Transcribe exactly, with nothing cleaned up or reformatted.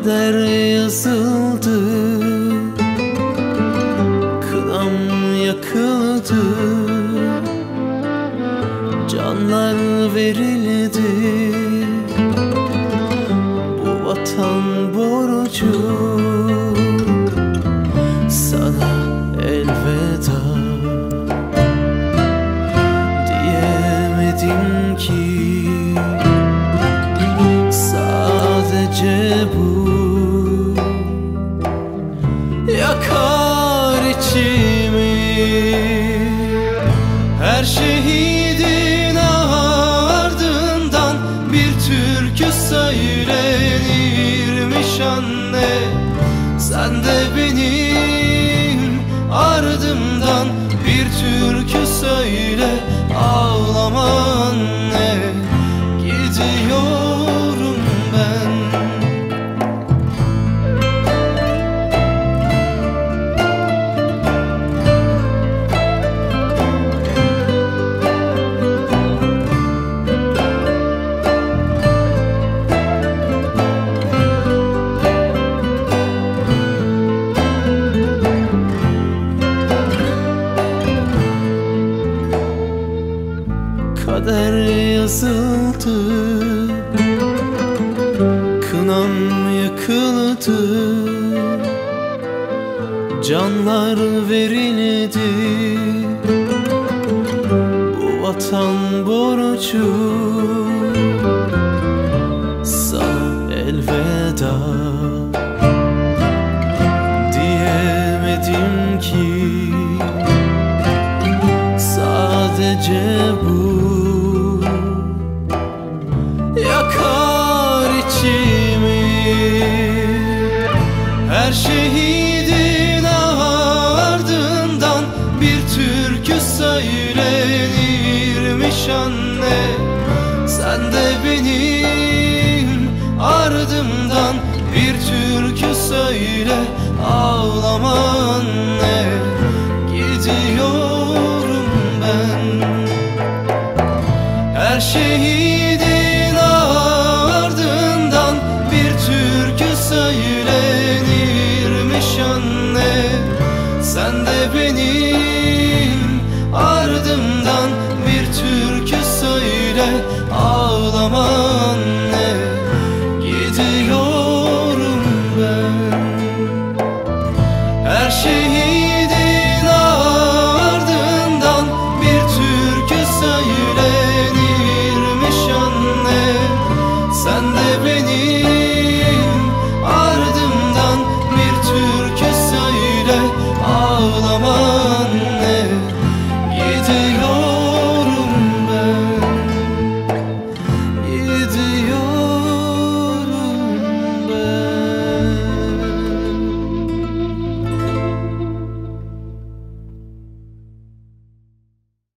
Kader yazıldı, kınam yakıldı, canlar verildi. Bu vatan borcu, sana elveda diyemedim ki. Sadece bu yakar içimi. Her şehidin ardından bir türkü söylenirmiş anne. Sen de benim ardımdan bir türkü söyle, ağlama anne. Gidiyorum ben. Kader yazıldı, kınam yakıldı, canlar verildi. Bu vatan borcu, sana elveda diyemedim ki. Sadece bu yakar içimi. Her şehidin ardından bir türkü söylenirmiş anne. Sen de benim ardımdan bir türkü söyle, ağlama anne. Gidiyorum ben. Her şehidin ardından bir türkü söylenirmiş anne. Sen de benim ardımdan bir türkü söyle, ağlama anne. Gidiyorum ben. Her şehidin ardından bir türkü söylenirmiş anne. Sen de benim ardımdan bir türkü söyle, ağlama.